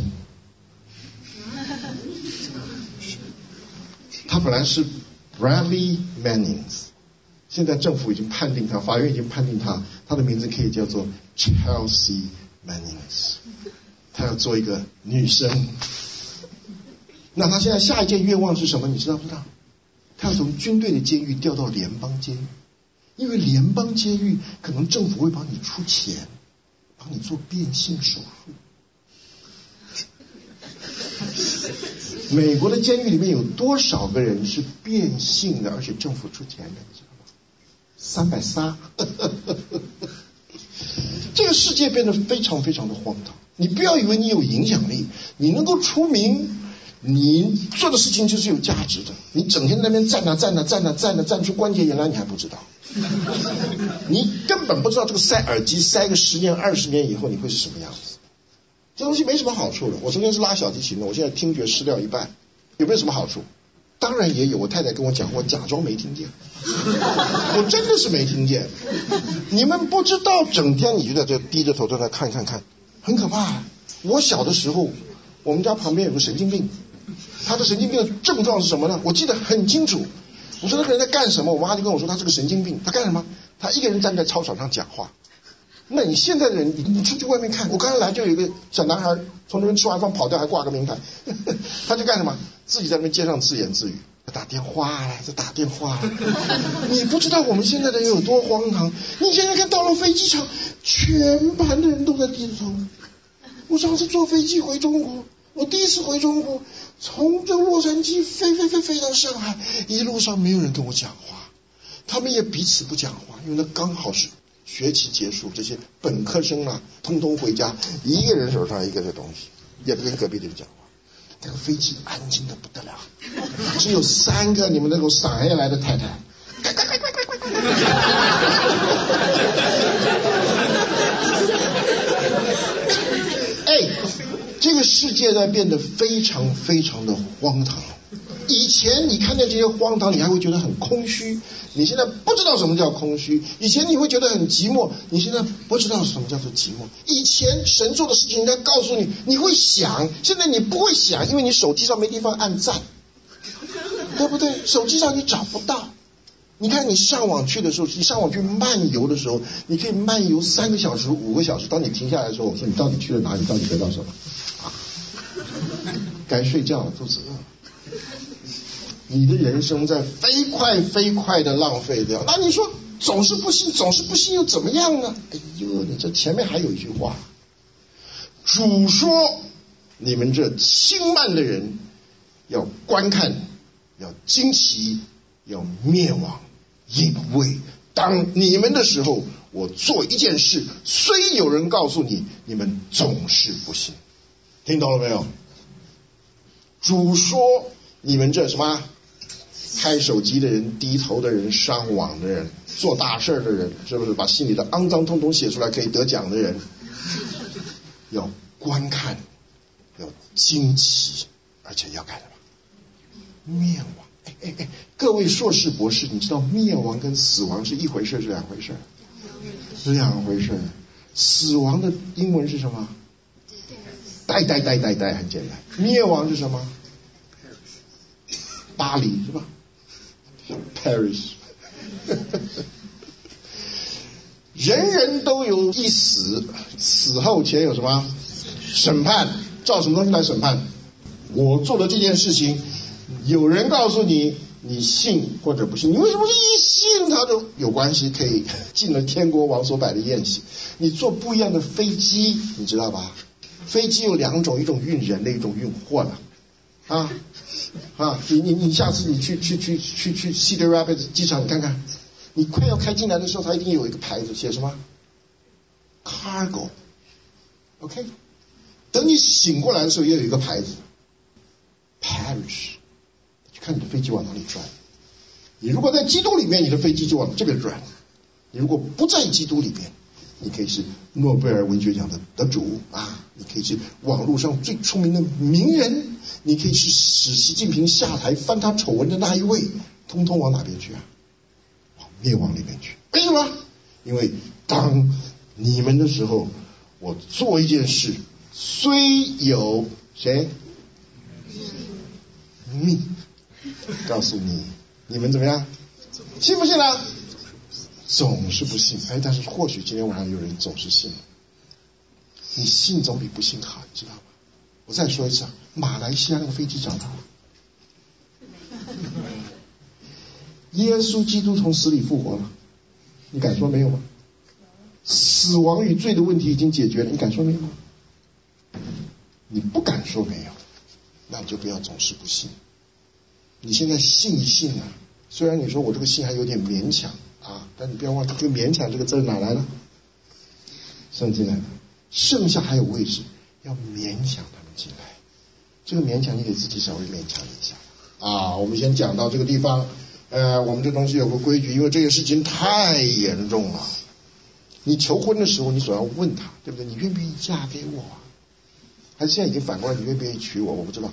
他本来是 Bradley Mannings， 现在政府已经判定他，法院已经判定他，他的名字可以叫做 Chelsea Mannings。他要做一个女生。那他现在下一件愿望是什么？你知道不知道？他要从军队的监狱调到联邦监狱，因为联邦监狱可能政府会帮你出钱，帮你做变性手术。美国的监狱里面有多少个人是变性的，而且政府出钱的，你知道吗？330。这个世界变得非常非常的荒唐。你不要以为你有影响力，你能够出名，你做的事情就是有价值的。你整天在那边站出关节炎来，你还不知道。你根本不知道这个塞耳机塞个10年20年以后你会是什么样子。这东西没什么好处的。我昨天是拉小提琴的，我现在听觉失掉一半，有没有什么好处？当然也有。我太太跟我讲，我假装没听见，我真的是没听见。你们不知道，整天你就在这低着头在那看，很可怕。我小的时候，我们家旁边有个神经病，他的神经病的症状是什么呢？我记得很清楚。我说那个人在干什么？我妈就跟我说他是个神经病。他干什么？他一个人站在操场上讲话。那你现在的人，你出去外面看，我刚才来就有一个小男孩从那边吃完饭跑掉，还挂个名牌。他就干什么？自己在那边街上自言自语，打电话。你不知道我们现在的人有多荒唐。你现在看到了飞机场，全班的人都在低着头。我上次坐飞机回中国，我第一次回中国，从这个洛杉矶飞到上海，一路上没有人跟我讲话，他们也彼此不讲话，因为那刚好是学期结束，这些本科生啊，通通回家，一个人手上一个这东西，也不跟隔壁的人讲话。那个飞机安静的不得了，只有3个你们那种上海来的太太，这个世界在变得非常非常的荒唐。以前你看见这些荒唐，你还会觉得很空虚，你现在不知道什么叫空虚。以前你会觉得很寂寞，你现在不知道什么叫做寂寞。以前神做的事情应该告诉你，你会想，现在你不会想，因为你手机上没地方按赞，对不对？手机上你找不到。你看你上网去的时候，你上网去漫游的时候，你可以漫游3个小时5个小时，当你停下来的时候，我说你到底去了哪里，到底得到什么啊？该睡觉了，肚子饿了。你的人生在飞快的浪费掉。那你说总是不信又怎么样呢？哎呦，你这前面还有一句话，主说你们这轻慢的人要观看，要惊奇，要灭亡，因为当你们的时候，我做一件事，虽有人告诉你，你们总是不信。听懂了没有？ 主说你们这什么开手机的人、低头的人、上网的人、做大事的人，是不是把心里的肮脏通通写出来可以得奖的人，要观看，要惊奇，而且要干什么？灭亡。各位硕士博士，你知道灭亡跟死亡是一回事是两回事？是两回事。死亡的英文是什么？呆，很简单。灭亡是什么？巴黎是吧？ Paris 人人都有一死，死后且有什么审判？照什么东西来审判？我做的这件事情，有人告诉你，你信或者不信，你为什么一信他就有关系，可以进了天国王所摆的宴席？你坐不一样的飞机，你知道吧？飞机有两种，一种运人的，一种运货的。你下次你去 Cedar Rapids 机场，你看看，你快要开进来的时候，它一定有一个牌子写什么 Cargo， OK， 等你醒过来的时候，也有一个牌子 Parish， 去看你的飞机往哪里转。你如果在基督里面，你的飞机就往这边转；你如果不在基督里面，你可以是诺贝尔文学奖的得主啊，你可以是网络上最出名的名人，你可以是使习近平下台翻他丑闻的那一位，通通往哪边去啊？往灭亡里面去。为什么？因为当你们的时候，我做一件事，虽有谁命，告诉你，你们怎么样？信不信啊？总是不信。但是或许今天晚上有人总是信了。你信总比不信好，你知道吗？我再说一次，马来西亚那个飞机找到了，耶稣基督从死里复活了，你敢说没有吗？死亡与罪的问题已经解决了，你敢说没有吗？你不敢说没有，那你就不要总是不信。你现在信一信啊，虽然你说我这个信还有点勉强啊，但你不要忘记这个勉强这个字哪来了？圣经来的，剩下还有位置，要勉强他们进来。这个勉强你给自己稍微勉强一下啊。我们先讲到这个地方，我们这东西有个规矩，因为这个事情太严重了。你求婚的时候，你总要问他，对不对？你愿不愿意嫁给我啊？还是现在已经反过来，你愿不愿意娶我？我不知道。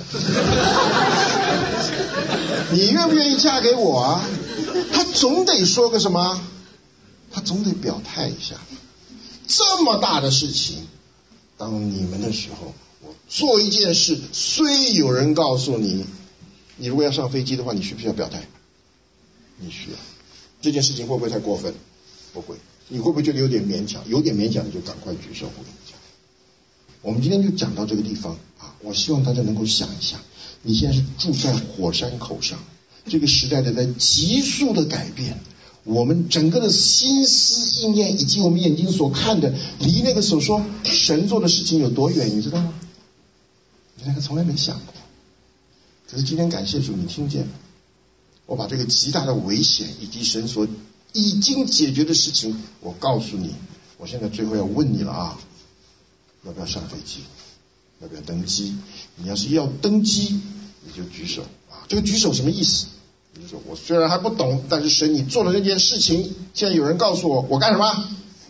你愿不愿意嫁给我啊？他总得说个什么？他总得表态一下。这么大的事情，当你们的时候，我做一件事，虽有人告诉你，你如果要上飞机的话，你需不需要表态？你需要。这件事情会不会太过分？不会。你会不会觉得有点勉强？有点勉强，你就赶快举手。我跟你讲，我们今天就讲到这个地方啊。我希望大家能够想一想，你现在是住在火山口上，这个时代的在急速的改变，我们整个的心思意念以及我们眼睛所看的，离那个所说神做的事情有多远，你知道吗？你那个从来没想过。可是今天感谢主，你听见了，我把这个极大的危险以及神所已经解决的事情，我告诉你。我现在最后要问你了啊，要不要上飞机？要不要登机？你要是要登机，你就举手啊。这个举手什么意思？你就说我虽然还不懂，但是神你做了那件事情，现在有人告诉我，我干什么？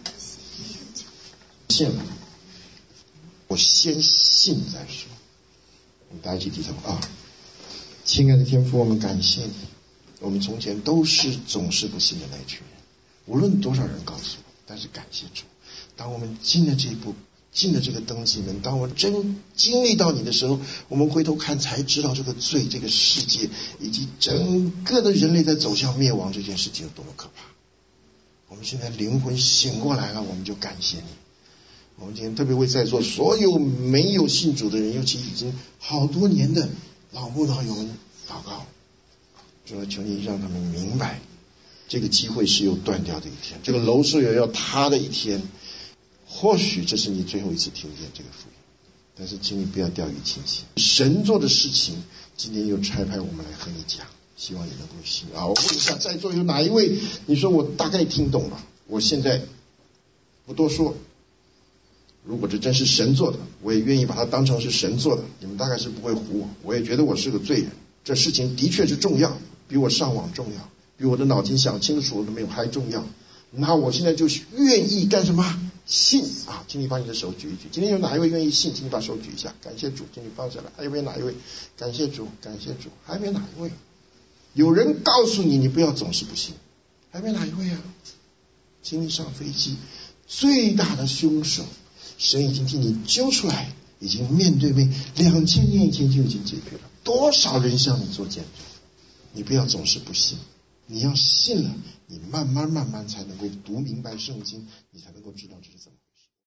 信了。我先信再说。我们大家一起低头啊。亲爱的天父，我们感谢你。我们从前都是总是不信的那一群人，无论多少人告诉我，但是感谢主，当我们进了这一步，进了这个登记门，当我们真经历到你的时候，我们回头看才知道这个罪、这个世界以及整个的人类在走向灭亡这件事情有多么可怕。我们现在灵魂醒过来了，我们就感谢你。我们今天特别为在座所有没有信主的人，尤其已经好多年的老牧老友们祷告，主要求你让他们明白，这个机会是有断掉的一天，这个楼是有要塌的一天。或许这是你最后一次听见这个福音，但是请你不要掉以轻心。神做的事情，今天又差派我们来和你讲，希望你能够信啊！我问一下，在座有哪一位？你说我大概听懂了，我现在不多说， 如果这真是神做的，我也愿意把它当成是神做的。你们大概是不会唬我，我也觉得我是个罪人。这事情的确是重要，比我上网重要，比我的脑筋想清楚了没有还重要。那我现在就愿意干什么？信啊！请你把你的手举一举。今天有哪一位愿意信？请你把手举一下，感谢主，请你放下来。还有没有哪一位？感谢主，感谢主。还有没有哪一位？有人告诉你，你不要总是不信。还有没有哪一位啊？请你上飞机。最大的凶手，神已经替你揪出来，已经面对面，2000年以前就已经解决了。多少人向你做见证？你不要总是不信，你要信了，你慢慢才能够读明白圣经，你才能够知道这是怎么。